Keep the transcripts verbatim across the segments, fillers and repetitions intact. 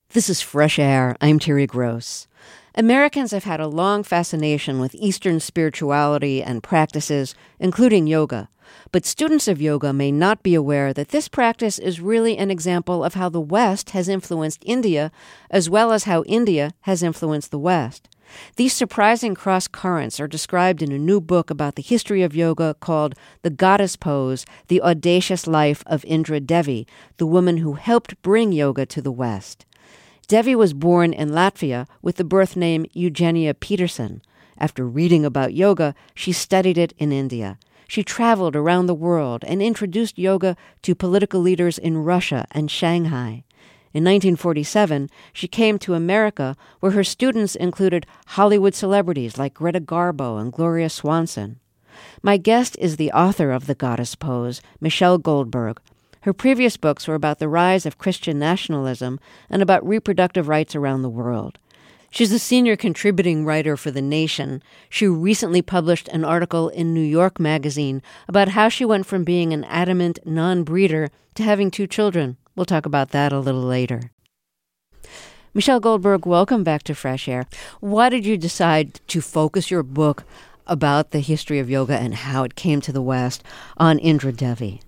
This is Fresh Air. I'm Terry Gross. Americans have had a long fascination with Eastern spirituality and practices, including yoga. But students of yoga may not be aware that this practice is really an example of how the West has influenced India, as well as how India has influenced the West. These surprising cross-currents are described in a new book about the history of yoga called The Goddess Pose, The Audacious Life of Indra Devi, the woman who helped bring yoga to the West. Devi was born in Latvia with the birth name Eugenia Peterson. After reading about yoga, she studied it in India. She traveled around the world and introduced yoga to political leaders in Russia and Shanghai. In nineteen forty-seven, she came to America, where her students included Hollywood celebrities like Greta Garbo and Gloria Swanson. My guest is the author of The Goddess Pose, Michelle Goldberg. Her previous books were about the rise of Christian nationalism and about reproductive rights around the world. She's a senior contributing writer for The Nation. She recently published an article in New York Magazine about how she went from being an adamant non-breeder to having two children. We'll talk about that a little later. Michelle Goldberg, welcome back to Fresh Air. Why did you decide to focus your book about the history of yoga and how it came to the West on Indra Devi?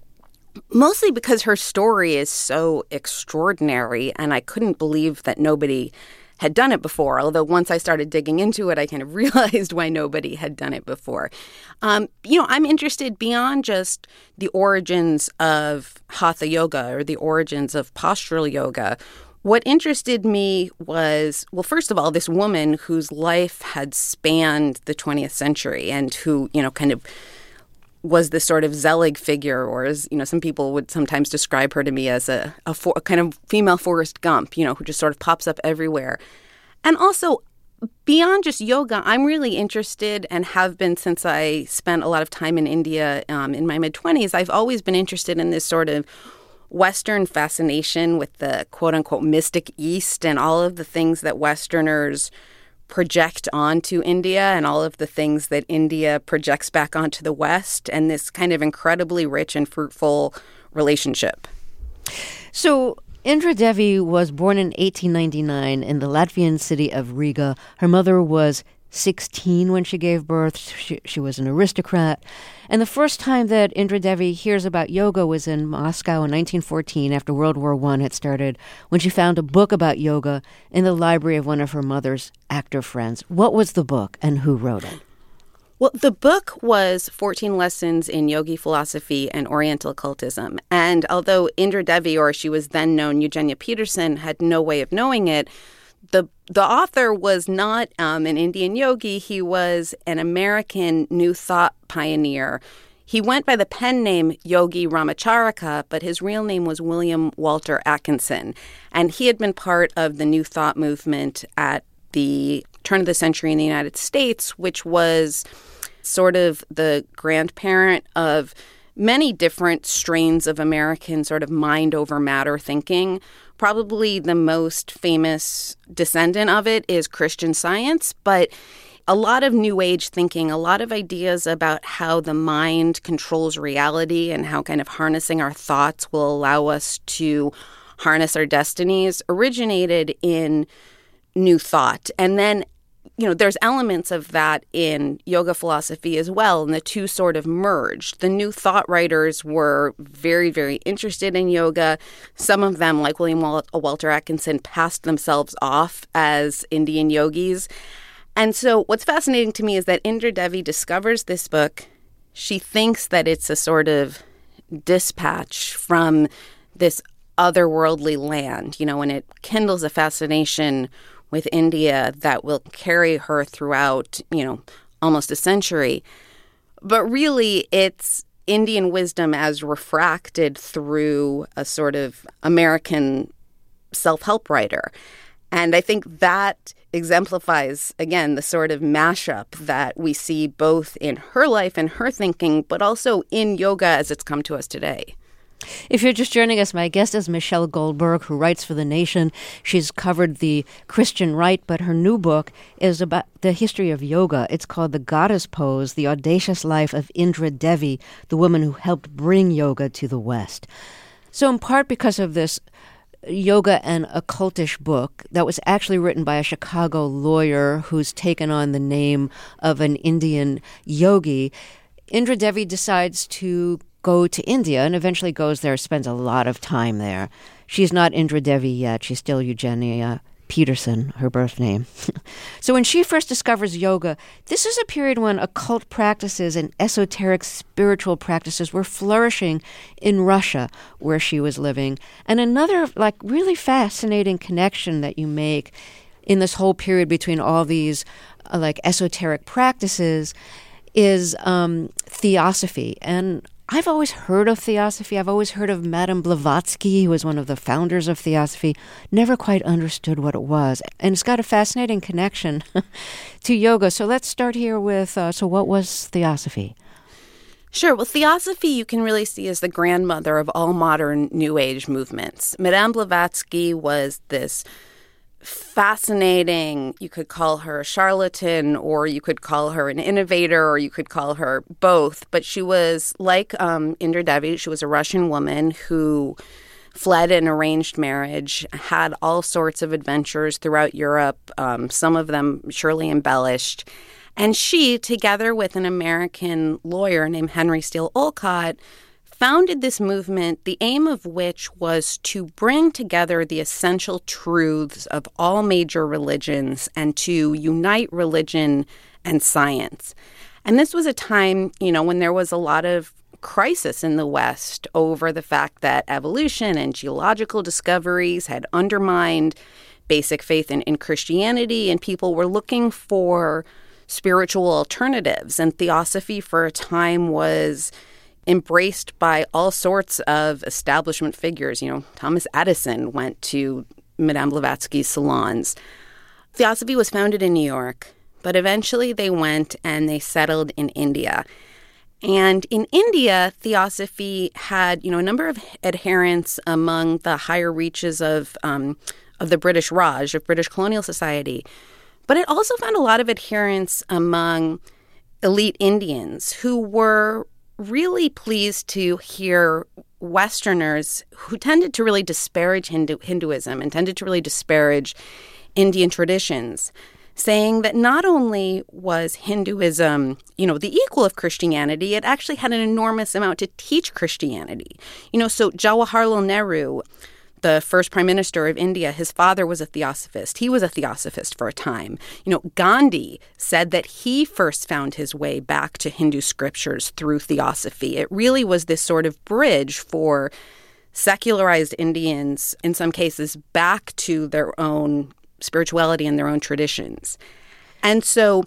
Mostly because her story is so extraordinary, and I couldn't believe that nobody had done it before. Although once I started digging into it, I kind of realized why nobody had done it before. Um, you know, I'm interested beyond just the origins of Hatha Yoga or the origins of postural yoga. What interested me was, well, first of all, this woman whose life had spanned the twentieth century and who, you know, kind of was this sort of Zelig figure, or as, you know, some people would sometimes describe her to me as a, a, for, a kind of female Forrest Gump, you know, who just sort of pops up everywhere. And also, beyond just yoga, I'm really interested, and have been since I spent a lot of time in India um, in my mid-twenties, I've always been interested in this sort of Western fascination with the quote-unquote mystic East and all of the things that Westerners project onto India and all of the things that India projects back onto the West, and this kind of incredibly rich and fruitful relationship. So Indra Devi was born in eighteen ninety-nine in the Latvian city of Riga. Her mother was sixteen when she gave birth. She, she was an aristocrat. And the first time that Indra Devi hears about yoga was in Moscow in nineteen fourteen, after World War One had started, when she found a book about yoga in the library of one of her mother's actor friends. What was the book and who wrote it? Well, the book was fourteen Lessons in Yogi Philosophy and Oriental Occultism. And although Indra Devi, or she was then known Eugenia Peterson, had no way of knowing it, The the author was not um, an Indian yogi. He was an American New Thought pioneer. He went by the pen name Yogi Ramacharaka, but his real name was William Walter Atkinson. And he had been part of the New Thought movement at the turn of the century in the United States, which was sort of the grandparent of many different strains of American sort of mind over matter thinking. Probably the most famous descendant of it is Christian Science, but a lot of New Age thinking, a lot of ideas about how the mind controls reality and how kind of harnessing our thoughts will allow us to harness our destinies originated in New Thought. And then, you know, there's elements of that in yoga philosophy as well, and the two sort of merged. The New Thought writers were very, very interested in yoga. Some of them, like William Wal- Walter Atkinson, passed themselves off as Indian yogis. And so what's fascinating to me is that Indra Devi discovers this book. She thinks that it's a sort of dispatch from this otherworldly land, you know, and it kindles a fascination with India that will carry her throughout, you know, almost a century. But really, it's Indian wisdom as refracted through a sort of American self-help writer. And I think that exemplifies, again, the sort of mashup that we see both in her life and her thinking, but also in yoga as it's come to us today. If you're just joining us, my guest is Michelle Goldberg, who writes for The Nation. She's covered the Christian right, but her new book is about the history of yoga. It's called The Goddess Pose, The Audacious Life of Indra Devi, the woman who helped bring yoga to the West. So in part because of this Yoga and Occultish book that was actually written by a Chicago lawyer who's taken on the name of an Indian yogi. Indra Devi decides to go to India and eventually goes there, spends a lot of time there. She's not Indra Devi yet. She's still Eugenia Peterson, her birth name. So when she first discovers yoga, this is a period when occult practices and esoteric spiritual practices were flourishing in Russia, where she was living. And another, like, really fascinating connection that you make in this whole period between all these, uh, like, esoteric practices is um, theosophy. And I've always heard of theosophy. I've always heard of Madame Blavatsky, who was one of the founders of theosophy. Never quite understood what it was. And it's got a fascinating connection to yoga. So let's start here with, uh, so what was theosophy? Sure. Well, theosophy you can really see as the grandmother of all modern New Age movements. Madame Blavatsky was this fascinating, you could call her a charlatan, or you could call her an innovator, or you could call her both. But she was like um, Indra Devi. She was a Russian woman who fled an arranged marriage, had all sorts of adventures throughout Europe, um, some of them surely embellished. And she, together with an American lawyer named Henry Steele Olcott, founded this movement, the aim of which was to bring together the essential truths of all major religions and to unite religion and science. And this was a time, you know, when there was a lot of crisis in the West over the fact that evolution and geological discoveries had undermined basic faith in, in Christianity, and people were looking for spiritual alternatives. And theosophy for a time was embraced by all sorts of establishment figures. You know, Thomas Edison went to Madame Blavatsky's salons. Theosophy was founded in New York, but eventually they went and they settled in India. And in India, theosophy had, you know, a number of adherents among the higher reaches of um, of the British Raj, of British colonial society. But it also found a lot of adherents among elite Indians who were really pleased to hear Westerners who tended to really disparage Hindu- Hinduism and tended to really disparage Indian traditions, saying that not only was Hinduism, you know, the equal of Christianity, it actually had an enormous amount to teach Christianity. You know, so Jawaharlal Nehru, the first prime minister of India, his father was a theosophist. He was a theosophist for a time. You know, Gandhi said that he first found his way back to Hindu scriptures through theosophy. It really was this sort of bridge for secularized Indians, in some cases, back to their own spirituality and their own traditions. And so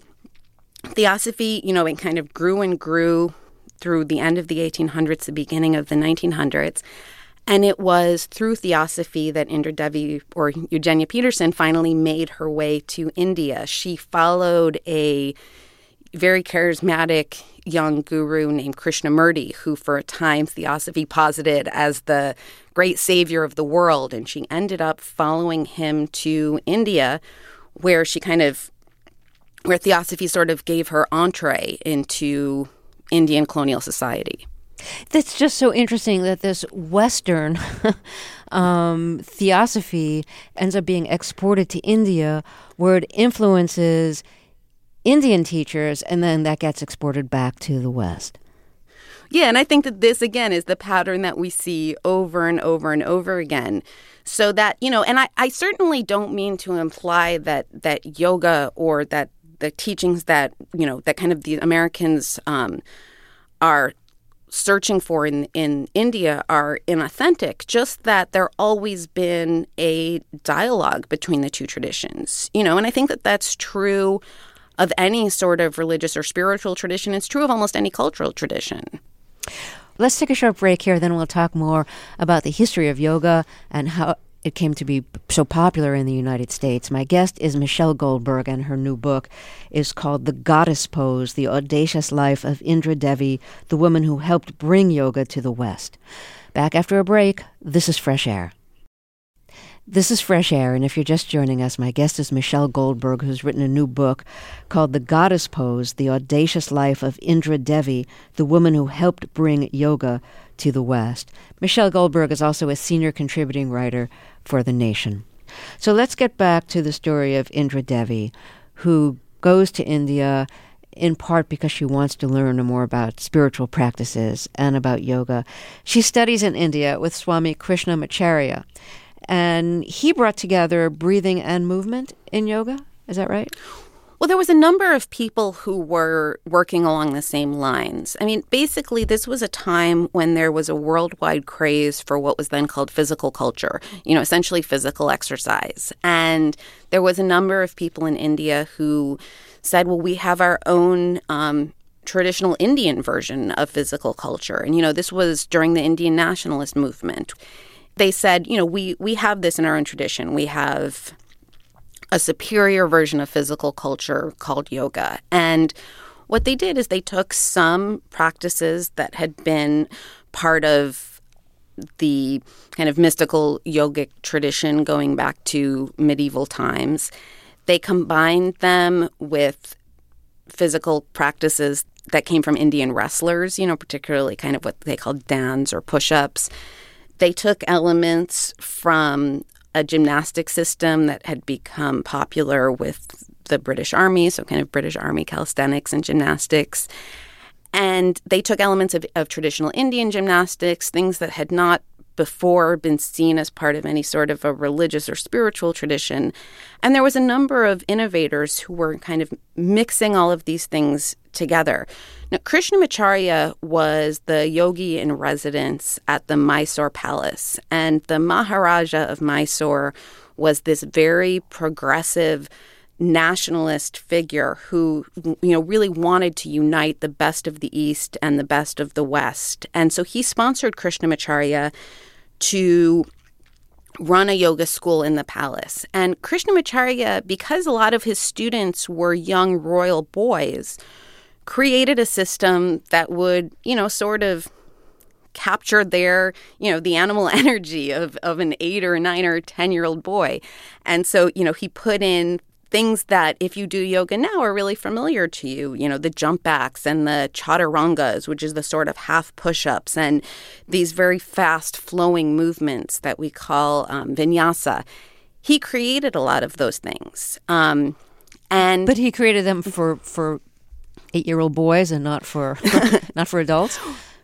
theosophy, you know, it kind of grew and grew through the end of the eighteen hundreds, the beginning of the nineteen hundreds. And it was through theosophy that Indra Devi, or Eugenia Peterson, finally made her way to India. She followed a very charismatic young guru named Krishnamurti, who for a time theosophy posited as the great savior of the world. And she ended up following him to India, where she kind of, where theosophy sort of gave her entree into Indian colonial society. That's just so interesting that this Western um, theosophy ends up being exported to India, where it influences Indian teachers, and then that gets exported back to the West. Yeah, and I think that this, again, is the pattern that we see over and over and over again. So that, you know, and I, I certainly don't mean to imply that that yoga or that the teachings that, you know, that kind of the Americans um, are searching for in, in India are inauthentic, just that there always been a dialogue between the two traditions, you know, and I think that that's true of any sort of religious or spiritual tradition. It's true of almost any cultural tradition. Let's take a short break here, then we'll talk more about the history of yoga and how it came to be so popular in the United States. My guest is Michelle Goldberg, and her new book is called The Goddess Pose, The Audacious Life of Indra Devi, the woman who helped bring yoga to the West. Back after a break, this is Fresh Air. This is Fresh Air, and if you're just joining us, my guest is Michelle Goldberg, who's written a new book called The Goddess Pose, The Audacious Life of Indra Devi, the woman who helped bring yoga to the West. Michelle Goldberg is also a senior contributing writer for The Nation. So let's get back to the story of Indra Devi, who goes to India in part because she wants to learn more about spiritual practices and about yoga. She studies in India with Swami Krishnamacharya, and he brought together breathing and movement in yoga. Is that right? Well, there was a number of people who were working along the same lines. I mean, basically, this was a time when there was a worldwide craze for what was then called physical culture, you know, essentially physical exercise. And there was a number of people in India who said, well, we have our own um, traditional Indian version of physical culture. And, you know, this was during the Indian nationalist movement. They said, you know, we, we have this in our own tradition. We have a superior version of physical culture called yoga. And what they did is they took some practices that had been part of the kind of mystical yogic tradition going back to medieval times. They combined them with physical practices that came from Indian wrestlers, you know, particularly kind of what they called dans or push-ups. They took elements from a gymnastic system that had become popular with the British Army, so kind of British Army calisthenics and gymnastics. And they took elements of, of traditional Indian gymnastics, things that had not before been seen as part of any sort of a religious or spiritual tradition. And there was a number of innovators who were kind of mixing all of these things together. Now, Krishnamacharya was the yogi in residence at the Mysore Palace, and the Maharaja of Mysore was this very progressive nationalist figure who, you know, really wanted to unite the best of the East and the best of the West. And so he sponsored Krishnamacharya to run a yoga school in the palace. And Krishnamacharya, because a lot of his students were young royal boys, created a system that would, you know, sort of capture their, you know, the animal energy of, of an eight or nine or ten-year-old boy. And so, you know, he put in things that, if you do yoga now, are really familiar to you. You know, the jump backs and the chaturangas, which is the sort of half push-ups, and these very fast flowing movements that we call um, vinyasa. He created a lot of those things. Um, and But he created them for, for eight-year-old boys and not for not for adults?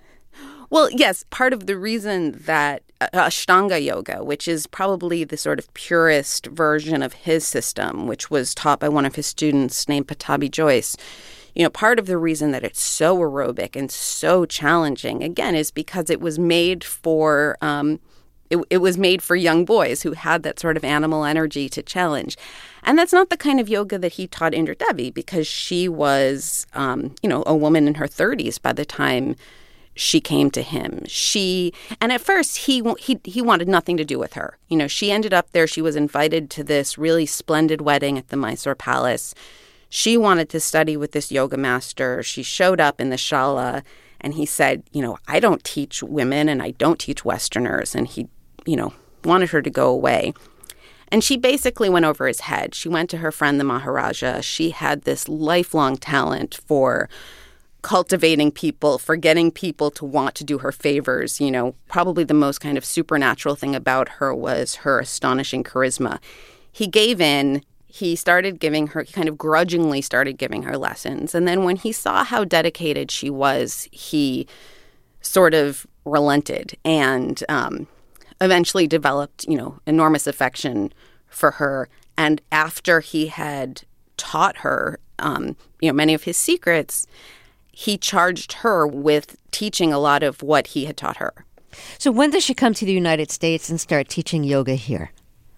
Well, yes, part of the reason that uh, Ashtanga yoga, which is probably the sort of purest version of his system, which was taught by one of his students named Pattabhi Jois, you know, part of the reason that it's so aerobic and so challenging, again, is because it was made for um, it, it was made for young boys who had that sort of animal energy to challenge. And that's not the kind of yoga that he taught Indra Devi, because she was, um, you know, a woman in her thirties by the time she came to him. She, and at first he, he he wanted nothing to do with her. You know, she ended up there. She was invited to this really splendid wedding at the Mysore Palace. She wanted to study with this yoga master. She showed up in the shala, and he said, you know, I don't teach women and I don't teach Westerners. And he, you know, wanted her to go away. And she basically went over his head. She went to her friend, the Maharaja. She had this lifelong talent for cultivating people, for getting people to want to do her favors. You know, probably the most kind of supernatural thing about her was her astonishing charisma. He gave in. He started giving her, he kind of grudgingly started giving her lessons. And then when he saw how dedicated she was, he sort of relented and um, eventually developed, you know, enormous affection for her. And after he had taught her, um, you know, many of his secrets, he charged her with teaching a lot of what he had taught her. So when does she come to the United States and start teaching yoga here?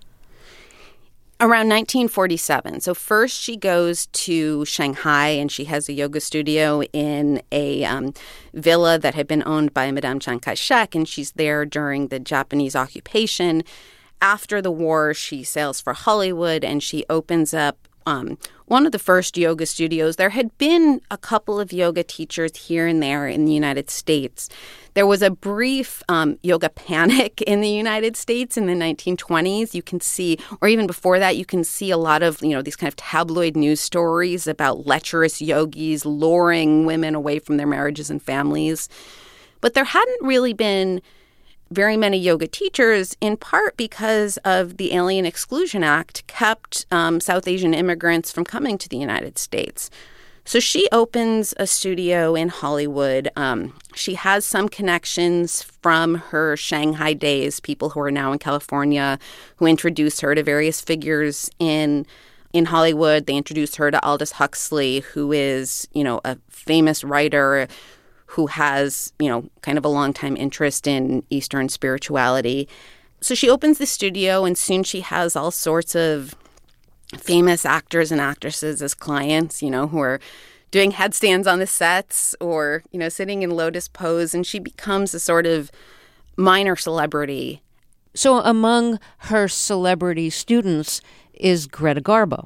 Around nineteen forty-seven. So first she goes to Shanghai, and she has a yoga studio in a um, villa that had been owned by Madame Chiang Kai-shek, and she's there during the Japanese occupation. After the war, she sails for Hollywood, and she opens up um, one of the first yoga studios. There had been a couple of yoga teachers here and there in the United States. There was a brief um, yoga panic in the United States in the nineteen twenties. You can see, or even before that, you can see a lot of, you know, these kind of tabloid news stories about lecherous yogis luring women away from their marriages and families. But there hadn't really been very many yoga teachers, in part because of the Alien Exclusion Act kept um, South Asian immigrants from coming to the United States. So she opens a studio in Hollywood. Um, she has some connections from her Shanghai days, people who are now in California, who introduce her to various figures in in Hollywood. They introduce her to Aldous Huxley, who is, you know, a famous writer who has, you know, kind of a long-time interest in Eastern spirituality. So she opens the studio, and soon she has all sorts of famous actors and actresses as clients, you know, who are doing headstands on the sets or, you know, sitting in lotus pose, and she becomes a sort of minor celebrity. So among her celebrity students is Greta Garbo.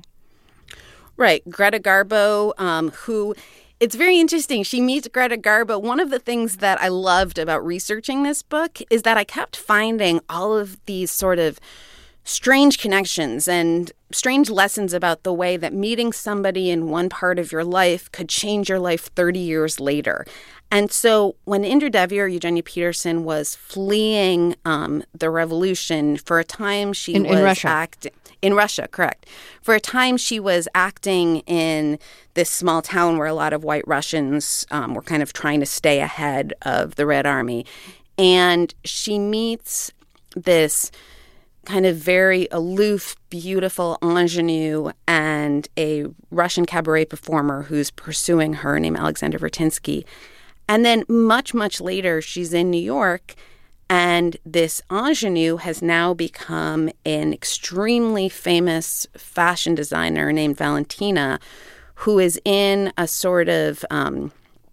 Right. Greta Garbo, um, who... It's very interesting. She meets Greta Garbo. One of the things that I loved about researching this book is that I kept finding all of these sort of strange connections and strange lessons about the way that meeting somebody in one part of your life could change your life thirty years later. And so when Indra Devi or Eugenia Peterson was fleeing um, the revolution, for a time she in, was in Russia. acting... In Russia, correct. For a time, she was acting in this small town where a lot of white Russians um, were kind of trying to stay ahead of the Red Army. And she meets this kind of very aloof, beautiful ingenue and a Russian cabaret performer who's pursuing her named Alexander Vertinsky. And then much, much later, she's in New York, and this ingenue has now become an extremely famous fashion designer named Valentina, who is in a sort of um,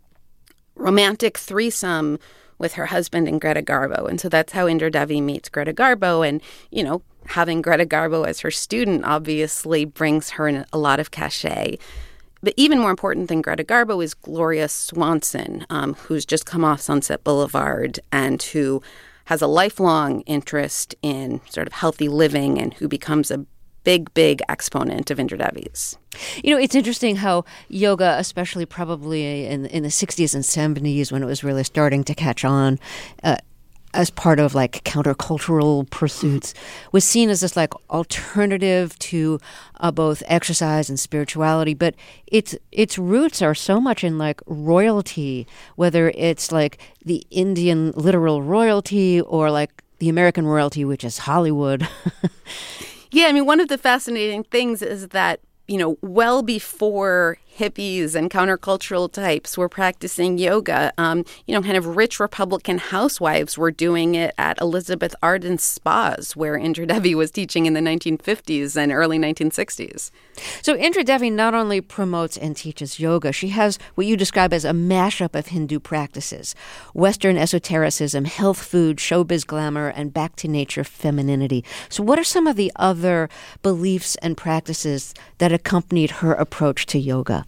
romantic threesome with her husband and Greta Garbo. And so that's how Indra Devi meets Greta Garbo. And, you know, having Greta Garbo as her student obviously brings her in a lot of cachet. But even more important than Greta Garbo is Gloria Swanson, um, who's just come off Sunset Boulevard and who has a lifelong interest in sort of healthy living and who becomes a big, big exponent of Indra Devi's. You know, it's interesting how yoga, especially probably in in the sixties and seventies when it was really starting to catch on, uh, as part of like countercultural pursuits, was seen as this like alternative to uh, both exercise and spirituality. But its its roots are so much in like royalty, whether it's like the Indian literal royalty or like the American royalty, which is Hollywood. Yeah, I mean, one of the fascinating things is that, you know, well before hippies and countercultural types were practicing yoga, um, you know, kind of rich Republican housewives were doing it at Elizabeth Arden's spas, where Indra Devi was teaching in the nineteen fifties and early nineteen sixties. So Indra Devi not only promotes and teaches yoga, she has what you describe as a mashup of Hindu practices: Western esotericism, health food, showbiz glamour, and back-to-nature femininity. So what are some of the other beliefs and practices that accompanied her approach to yoga?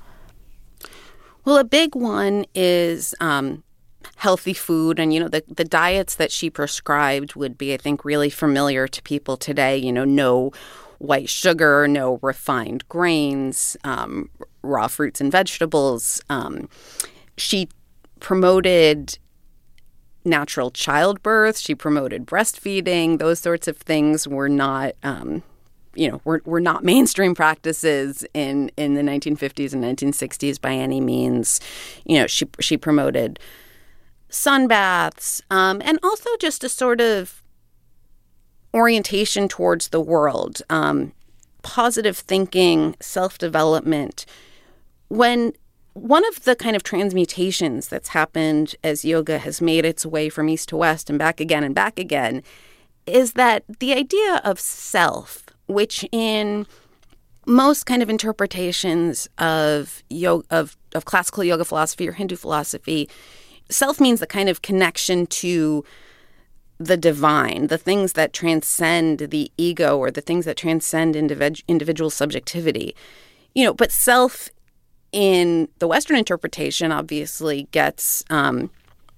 Well, a big one is um, healthy food. And, you know, the, the diets that she prescribed would be, I think, really familiar to people today. You know, no white sugar, no refined grains, um, raw fruits and vegetables. Um, she promoted natural childbirth. She promoted breastfeeding. Those sorts of things were not... Um, you know, were, were not mainstream practices in, in the nineteen fifties and nineteen sixties by any means. You know, she she promoted sun baths um, and also just a sort of orientation towards the world, um, positive thinking, self-development. When one of the kind of transmutations that's happened as yoga has made its way from east to west and back again and back again is that the idea of self, which in most kind of interpretations of yoga, of, of classical yoga philosophy or Hindu philosophy, self means the kind of connection to the divine, the things that transcend the ego or the things that transcend individ- individual subjectivity. You know, but self in the Western interpretation obviously gets, um,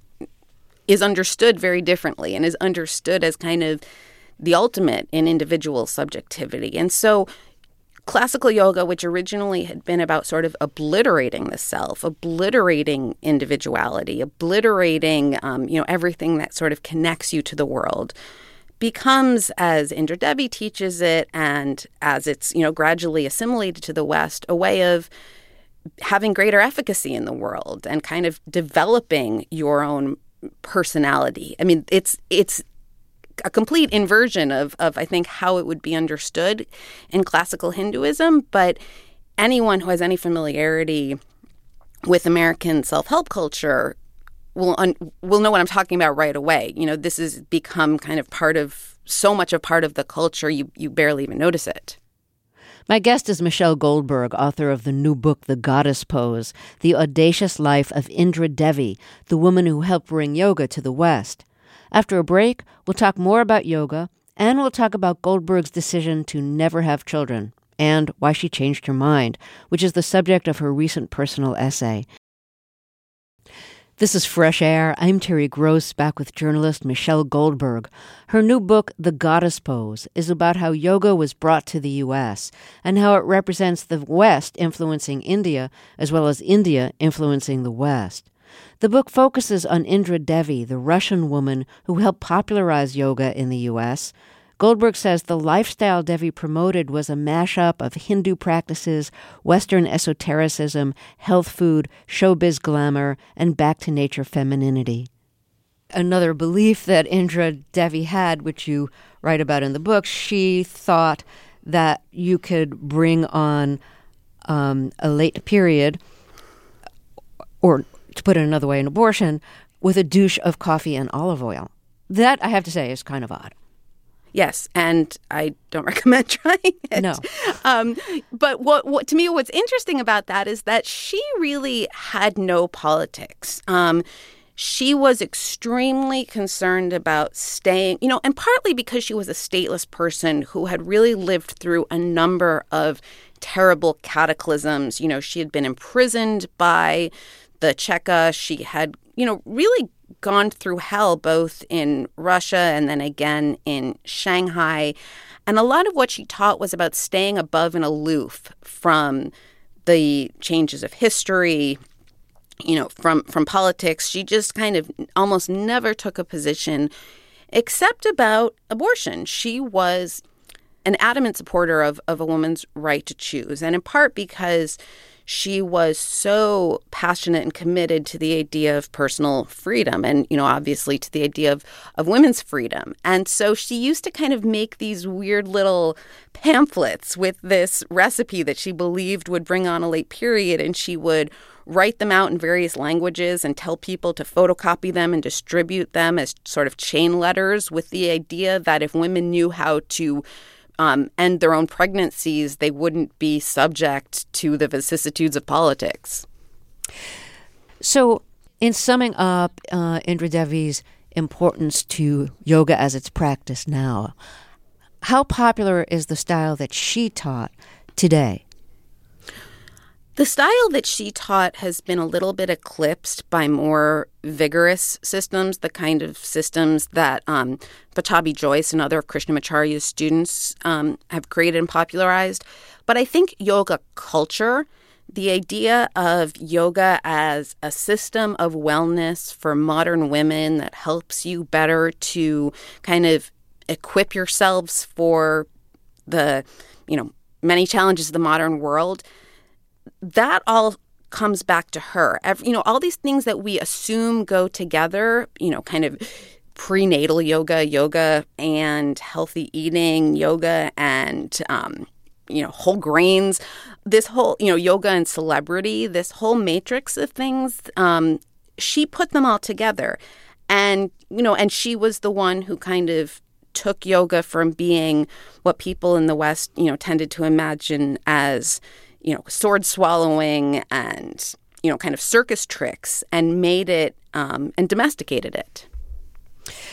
is understood very differently and is understood as kind of the ultimate in individual subjectivity. And so classical yoga, which originally had been about sort of obliterating the self, obliterating individuality, obliterating, um, you know, everything that sort of connects you to the world, becomes, as Indra Devi teaches it, and as it's, you know, gradually assimilated to the West, a way of having greater efficacy in the world and kind of developing your own personality. I mean, it's it's a complete inversion of, of, I think, how it would be understood in classical Hinduism. But anyone who has any familiarity with American self-help culture will un- will know what I'm talking about right away. You know, this has become kind of part of, so much a part of the culture, you, you barely even notice it. My guest is Michelle Goldberg, author of the new book, The Goddess Pose, The Audacious Life of Indra Devi, the woman who helped bring yoga to the West. After a break, we'll talk more about yoga, and we'll talk about Goldberg's decision to never have children, and why she changed her mind, which is the subject of her recent personal essay. This is Fresh Air. I'm Terry Gross, back with journalist Michelle Goldberg. Her new book, The Goddess Pose, is about how yoga was brought to the U S and how it represents the West influencing India, as well as India influencing the West. The book focuses on Indra Devi, the Russian woman who helped popularize yoga in the U S. Goldberg says the lifestyle Devi promoted was a mashup of Hindu practices, Western esotericism, health food, showbiz glamour, and back-to-nature femininity. Another belief that Indra Devi had, which you write about in the book, she thought that you could bring on um, a late period, or to put it another way, an abortion, with a douche of coffee and olive oil. That, I have to say, is kind of odd. Yes, and I don't recommend trying it. No. Um, but what, what to me, what's interesting about that is that she really had no politics. Um, she was extremely concerned about staying, you know, and partly because she was a stateless person who had really lived through a number of terrible cataclysms. You know, she had been imprisoned by the Cheka. She had, you know, really gone through hell both in Russia and then again in Shanghai. And a lot of what she taught was about staying above and aloof from the changes of history, you know, from, from politics. She just kind of almost never took a position except about abortion. She was an adamant supporter of, of a woman's right to choose, and in part because she was so passionate and committed to the idea of personal freedom and, you know, obviously to the idea of, of women's freedom. And so she used to kind of make these weird little pamphlets with this recipe that she believed would bring on a late period, and she would write them out in various languages and tell people to photocopy them and distribute them as sort of chain letters, with the idea that if women knew how to Um, end their own pregnancies, they wouldn't be subject to the vicissitudes of politics. So, in summing up uh, Indra Devi's importance to yoga as it's practiced now, how popular is the style that she taught today? The style that she taught has been a little bit eclipsed by more vigorous systems, the kind of systems that um, Pattabhi Jois and other of Krishnamacharya's students um, have created and popularized. But I think yoga culture, the idea of yoga as a system of wellness for modern women that helps you better to kind of equip yourselves for the, you know, many challenges of the modern world, that all comes back to her. Every, you know, all these things that we assume go together, you know, kind of prenatal yoga, yoga and healthy eating, yoga and, um, you know, whole grains, this whole, you know, yoga and celebrity, this whole matrix of things, um, she put them all together. And, you know, and she was the one who kind of took yoga from being what people in the West, you know, tended to imagine as, you know, sword swallowing and, you know, kind of circus tricks, and made it um, and domesticated it.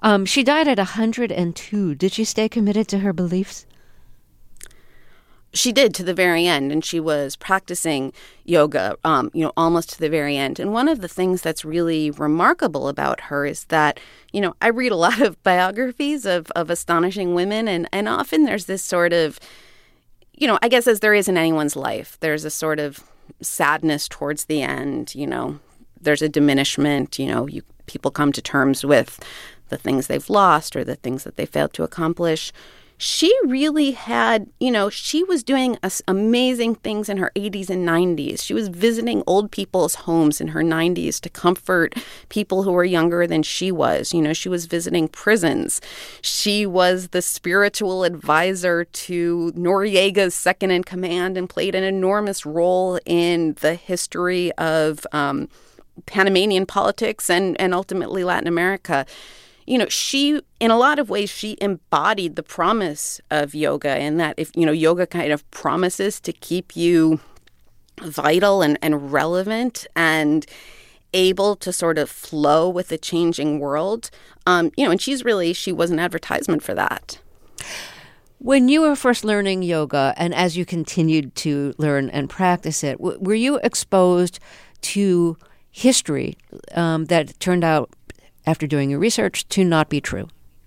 Um, she died at one hundred two. Did she stay committed to her beliefs? She did to the very end, and she was practicing yoga, um, you know, almost to the very end. And one of the things that's really remarkable about her is that, you know, I read a lot of biographies of, of astonishing women, and, and often there's this sort of, you know, I guess as there is in anyone's life, there's a sort of sadness towards the end, you know, there's a diminishment, you know, you people come to terms with the things they've lost or the things that they failed to accomplish. She really had, you know, she was doing amazing things in her eighties and nineties. She was visiting old people's homes in her nineties to comfort people who were younger than she was. You know, she was visiting prisons. She was the spiritual advisor to Noriega's second in command and played an enormous role in the history of um, Panamanian politics and, and ultimately Latin America. You know, she, in a lot of ways, she embodied the promise of yoga, in that if, you know, yoga kind of promises to keep you vital and, and relevant and able to sort of flow with the changing world. Um, you know, and she's really, she was an advertisement for that. When you were first learning yoga, and as you continued to learn and practice it, w- were you exposed to history um, that turned out, after doing your research, to not be true?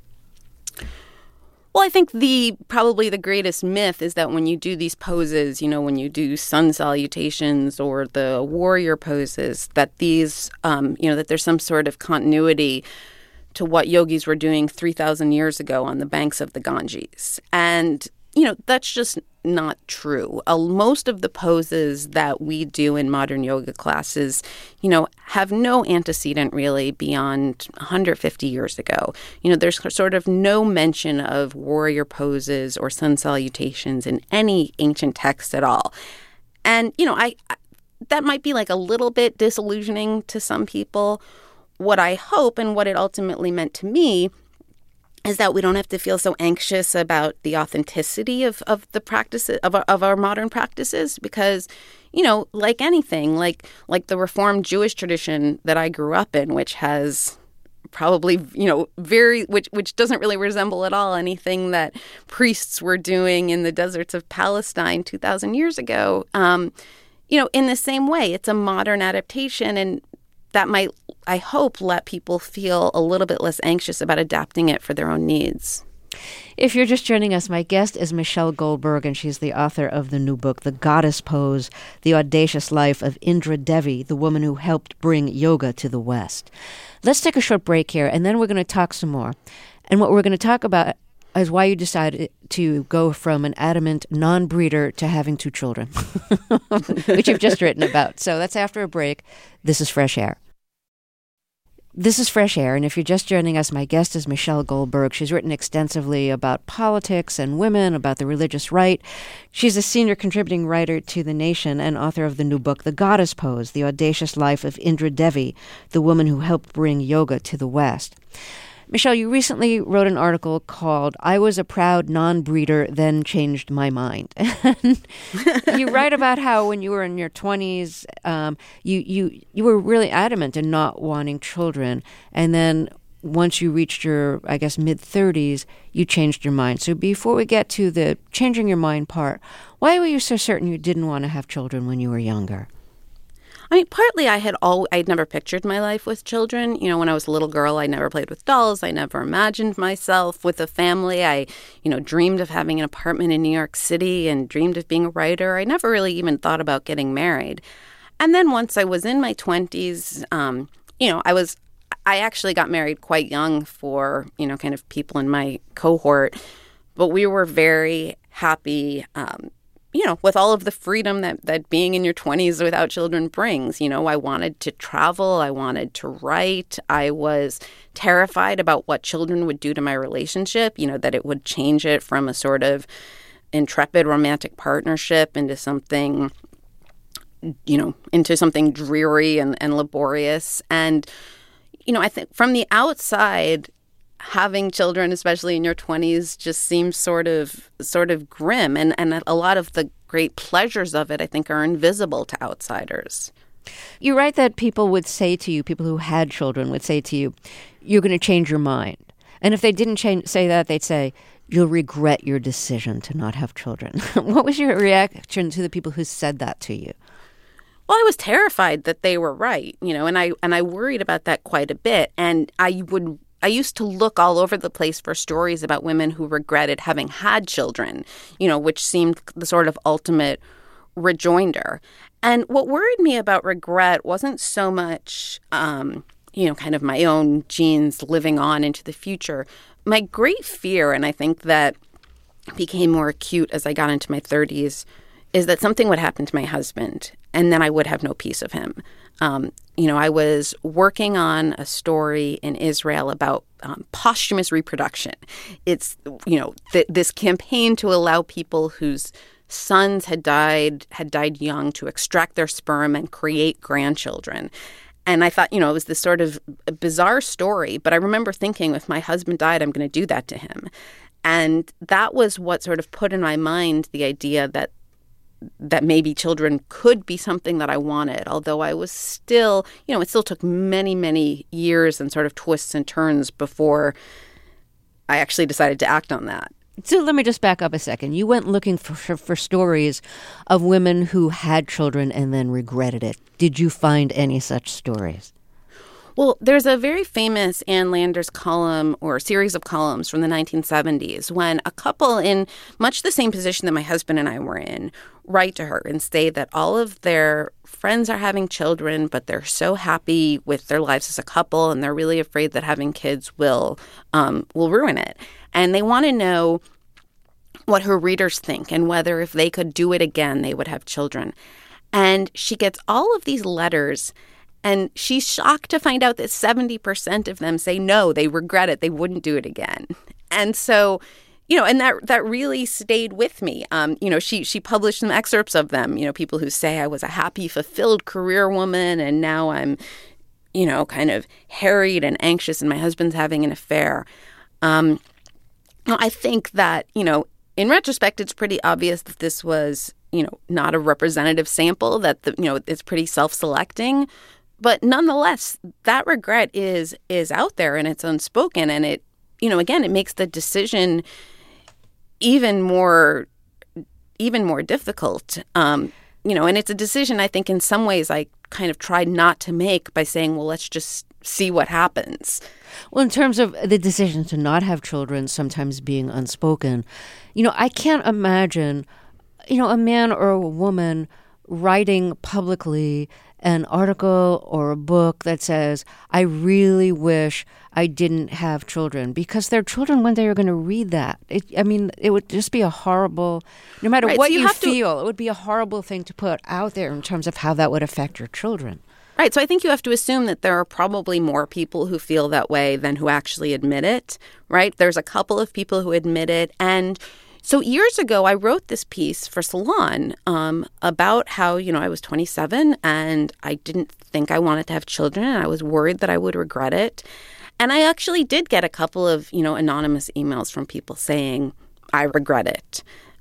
Well, I think the probably the greatest myth is that when you do these poses, you know, when you do sun salutations or the warrior poses, that these, um, you know, that there's some sort of continuity to what yogis were doing three thousand years ago on the banks of the Ganges. And, you know, that's just not true. Uh, most of the poses that we do in modern yoga classes, you know, have no antecedent really beyond one hundred fifty years ago. You know, there's sort of no mention of warrior poses or sun salutations in any ancient text at all. And, you know, I, I that might be like a little bit disillusioning to some people. What I hope and what it ultimately meant to me is that we don't have to feel so anxious about the authenticity of, of the practices of our, of our modern practices, because, you know, like anything, like like the Reformed Jewish tradition that I grew up in, which has probably, you know, very which which doesn't really resemble at all anything that priests were doing in the deserts of Palestine two thousand years ago. Um, you know, in the same way, it's a modern adaptation, and that might, I hope, let people feel a little bit less anxious about adapting it for their own needs. If you're just joining us, my guest is Michelle Goldberg, and she's the author of the new book, The Goddess Pose, The Audacious Life of Indra Devi, the woman who helped bring yoga to the West. Let's take a short break here, and then we're going to talk some more. And what we're going to talk about is why you decided to go from an adamant non-breeder to having two children, which you've just written about. So that's after a break. This is Fresh Air. This is Fresh Air, and if you're just joining us, my guest is Michelle Goldberg. She's written extensively about politics and women, about the religious right. She's a senior contributing writer to The Nation and author of the new book, The Goddess Pose, The Audacious Life of Indra Devi, the woman who helped bring yoga to the West. Michelle, you recently wrote an article called I Was a Proud Non-Breeder, Then Changed My Mind. You write about how when you were in your twenties, um, you, you, you were really adamant in not wanting children. And then once you reached your, I guess, mid-thirties, you changed your mind. So before we get to the changing your mind part, why were you so certain you didn't want to have children when you were younger? I mean, partly I had all I'd never pictured my life with children. You know, when I was a little girl, I never played with dolls. I never imagined myself with a family. I, you know, dreamed of having an apartment in New York City and dreamed of being a writer. I never really even thought about getting married. And then once I was in my twenties, um, you know, I was I actually got married quite young for, you know, kind of people in my cohort. But we were very happy, um, you know, with all of the freedom that, that being in your twenties without children brings. You know, I wanted to travel. I wanted to write. I was terrified about what children would do to my relationship, you know, that it would change it from a sort of intrepid romantic partnership into something, you know, into something dreary and, and laborious. And, you know, I think from the outside, having children, especially in your twenties, just seems sort of sort of grim. And, and a lot of the great pleasures of it, I think, are invisible to outsiders. You write that people would say to you, people who had children would say to you, you're going to change your mind. And if they didn't change, say that, they'd say, you'll regret your decision to not have children. What was your reaction to the people who said that to you? Well, I was terrified that they were right, you know, and I and I worried about that quite a bit. And I would I used to look all over the place for stories about women who regretted having had children, you know, which seemed the sort of ultimate rejoinder. And what worried me about regret wasn't so much, um, you know, kind of my own genes living on into the future. My great fear, and I think that became more acute as I got into my thirties, is that something would happen to my husband and then I would have no piece of him. Um, you know, I was working on a story in Israel about um, posthumous reproduction. It's, you know, th- this campaign to allow people whose sons had died, had died young to extract their sperm and create grandchildren. And I thought, you know, it was this sort of bizarre story. But I remember thinking, if my husband died, I'm going to do that to him. And that was what sort of put in my mind the idea that that maybe children could be something that I wanted, although I was still, you know, it still took many, many years and sort of twists and turns before I actually decided to act on that. So let me just back up a second. You went looking for, for, for stories of women who had children and then regretted it. Did you find any such stories? Well, there's a very famous Ann Landers column or series of columns from the nineteen seventies when a couple in much the same position that my husband and I were in write to her and say that all of their friends are having children, but they're so happy with their lives as a couple and they're really afraid that having kids will um, will ruin it. And they want to know what her readers think and whether if they could do it again, they would have children. And she gets all of these letters. And she's shocked to find out that seventy percent of them say no, they regret it, they wouldn't do it again. And so, you know, and that that really stayed with me. Um, you know, she she published some excerpts of them, you know, people who say I was a happy, fulfilled career woman and now I'm, you know, kind of harried and anxious and my husband's having an affair. Um, I think that, you know, in retrospect, it's pretty obvious that this was, you know, not a representative sample, that, the, you know, it's pretty self-selecting. But nonetheless, that regret is is out there and it's unspoken. And it, you know, again, it makes the decision even more even more difficult. Um, you know, and it's a decision I think in some ways I kind of tried not to make by saying, well, let's just see what happens. Well, in terms of the decision to not have children sometimes being unspoken, you know, I can't imagine, you know, a man or a woman writing publicly an article or a book that says, I really wish I didn't have children, because their children one day are going to read that. It, I mean, it would just be a horrible, no matter right, what so you, you feel, to, it would be a horrible thing to put out there in terms of how that would affect your children. Right. So I think you have to assume that there are probably more people who feel that way than who actually admit it, right? There's a couple of people who admit it. And so years ago, I wrote this piece for Salon um, about how, you know, I was twenty-seven and I didn't think I wanted to have children. And I was worried that I would regret it. And I actually did get a couple of, you know, anonymous emails from people saying, I regret it.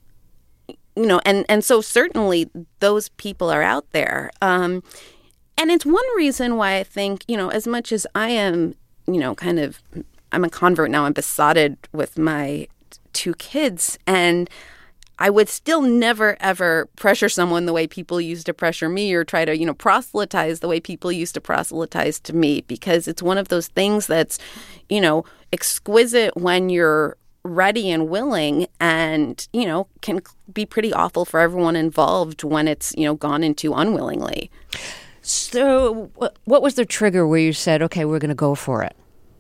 You know, and, and so certainly those people are out there. Um, and it's one reason why I think, you know, as much as I am, you know, kind of, I'm a convert now, I'm besotted with my two kids, and I would still never, ever pressure someone the way people used to pressure me or try to, you know, proselytize the way people used to proselytize to me, because it's one of those things that's, you know, exquisite when you're ready and willing and, you know, can be pretty awful for everyone involved when it's, you know, gone into unwillingly. So what was the trigger where you said, okay, we're going to go for it?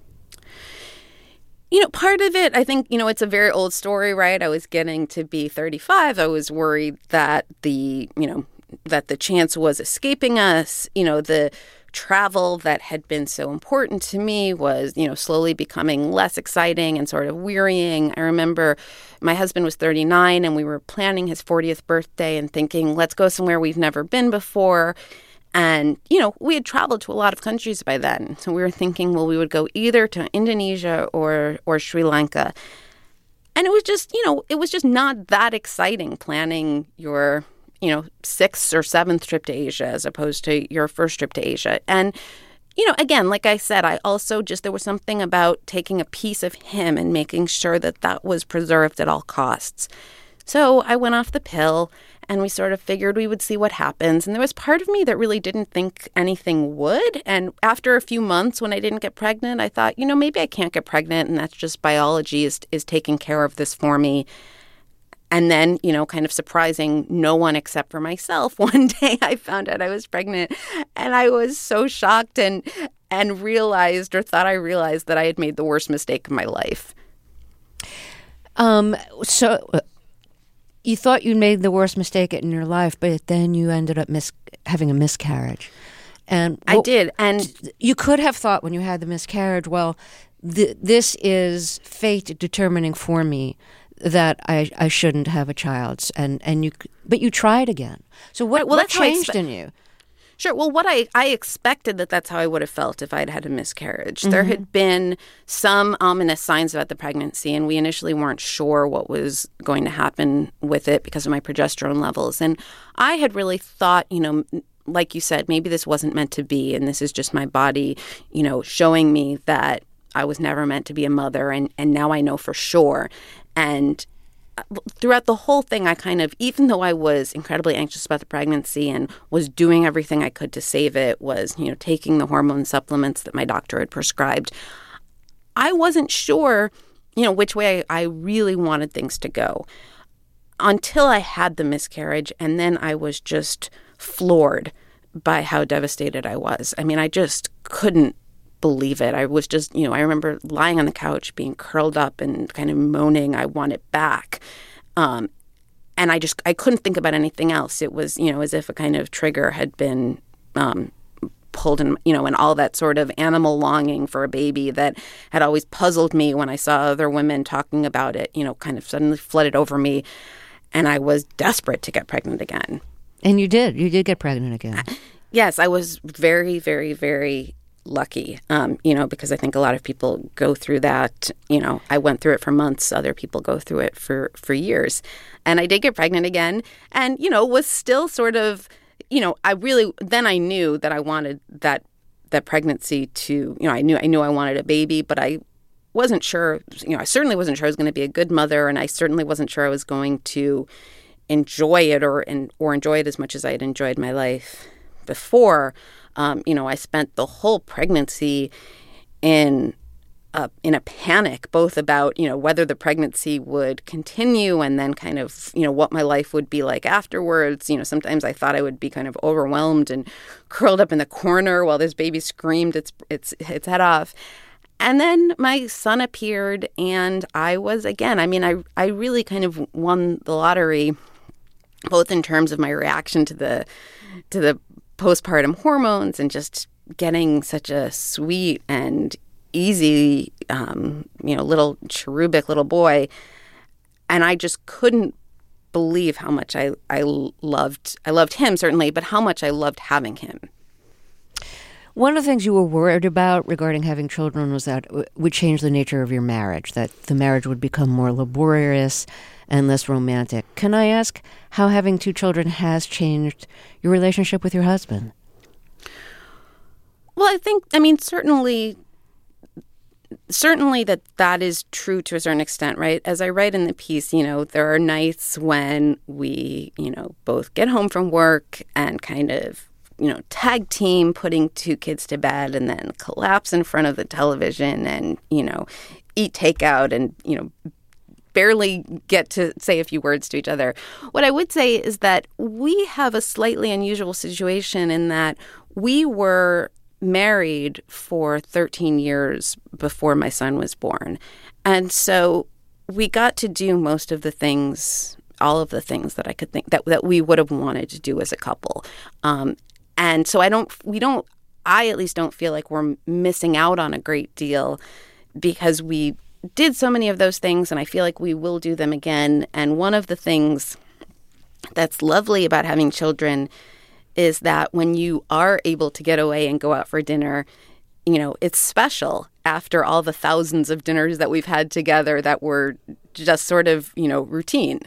You know, part of it, I think, you know, it's a very old story, right? I was getting to be thirty-five. I was worried that the, you know, that the chance was escaping us. You know, the travel that had been so important to me was, you know, slowly becoming less exciting and sort of wearying. I remember my husband was thirty-nine and we were planning his fortieth birthday and thinking, let's go somewhere we've never been before. And, you know, we had traveled to a lot of countries by then. So we were thinking, well, we would go either to Indonesia or or Sri Lanka. And it was just, you know, it was just not that exciting planning your, you know, sixth or seventh trip to Asia as opposed to your first trip to Asia. And, you know, again, like I said, I also just, there was something about taking a piece of him and making sure that that was preserved at all costs. So I went off the pill, and we sort of figured we would see what happens. And there was part of me that really didn't think anything would. And after a few months when I didn't get pregnant, I thought, you know, maybe I can't get pregnant, and that's just biology is is taking care of this for me. And then, you know, kind of surprising no one except for myself, one day I found out I was pregnant, and I was so shocked and and realized or thought I realized that I had made the worst mistake of my life. Um. So you thought you made the worst mistake in your life, but then you ended up mis- having a miscarriage. And I did. And you could have thought when you had the miscarriage, well, th- this is fate determining for me that I, I shouldn't have a child, and and you, but you tried again. So what, right, well, what that's how I changed expe- in you? Sure. Well, what I, I expected that that's how I would have felt if I'd had a miscarriage. Mm-hmm. There had been some ominous signs about the pregnancy, and we initially weren't sure what was going to happen with it because of my progesterone levels. And I had really thought, you know, like you said, maybe this wasn't meant to be, and this is just my body, you know, showing me that I was never meant to be a mother, and, and now I know for sure. And throughout the whole thing, I kind of, even though I was incredibly anxious about the pregnancy and was doing everything I could to save it, was, you know, taking the hormone supplements that my doctor had prescribed, I wasn't sure, you know, which way I, I really wanted things to go until I had the miscarriage. And then I was just floored by how devastated I was. I mean, I just couldn't believe it. I was just, you know, I remember lying on the couch, being curled up and kind of moaning, I want it back. Um, and I just, I couldn't think about anything else. It was, you know, as if a kind of trigger had been um, pulled in, you know, and all that sort of animal longing for a baby that had always puzzled me when I saw other women talking about it, you know, kind of suddenly flooded over me. And I was desperate to get pregnant again. And you did. You did get pregnant again. Yes, I was very, very, very lucky, um, you know, because I think a lot of people go through that. You know, I went through it for months. Other people go through it for, for years. And I did get pregnant again and, you know, was still sort of, you know, I really, then I knew that I wanted that that pregnancy to, you know, I knew I knew I wanted a baby, but I wasn't sure, you know, I certainly wasn't sure I was going to be a good mother, and I certainly wasn't sure I was going to enjoy it or and, or enjoy it as much as I had enjoyed my life before. Um, you know, I spent the whole pregnancy in a, in a panic, both about, you know, whether the pregnancy would continue and then kind of, you know, what my life would be like afterwards. You know, sometimes I thought I would be kind of overwhelmed and curled up in the corner while this baby screamed its its its head off. And then my son appeared, and I was, again, I mean, I I really kind of won the lottery, both in terms of my reaction to the to the postpartum hormones and just getting such a sweet and easy, um, you know, little cherubic little boy. And I just couldn't believe how much I, I loved, I loved him certainly, but how much I loved having him. One of the things you were worried about regarding having children was that it would change the nature of your marriage, that the marriage would become more laborious and less romantic. Can I ask how having two children has changed your relationship with your husband? Well, I think, I mean, certainly, certainly that that is true to a certain extent, right? As I write in the piece, you know, there are nights when we, you know, both get home from work and kind of, you know, tag team putting two kids to bed and then collapse in front of the television and, you know, eat takeout and, you know, barely get to say a few words to each other. What I would say is that we have a slightly unusual situation in that we were married for thirteen years before my son was born. And so we got to do most of the things, all of the things that I could think that, that we would have wanted to do as a couple. Um, and so I don't, we don't, I at least don't feel like we're missing out on a great deal because we did so many of those things, and I feel like we will do them again. And one of the things that's lovely about having children is that when you are able to get away and go out for dinner, you know, it's special after all the thousands of dinners that we've had together that were just sort of, you know, routine.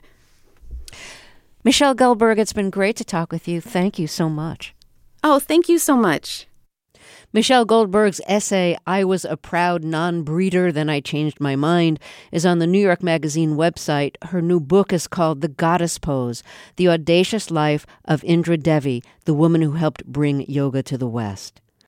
Michelle Gelberg, it's been great to talk with you. Thank you so much. Oh, thank you so much. Michelle Goldberg's essay, I Was a Proud Non-Breeder, Then I Changed My Mind, is on the New York Magazine website. Her new book is called The Goddess Pose, The Audacious Life of Indra Devi, the woman who helped bring yoga to the West.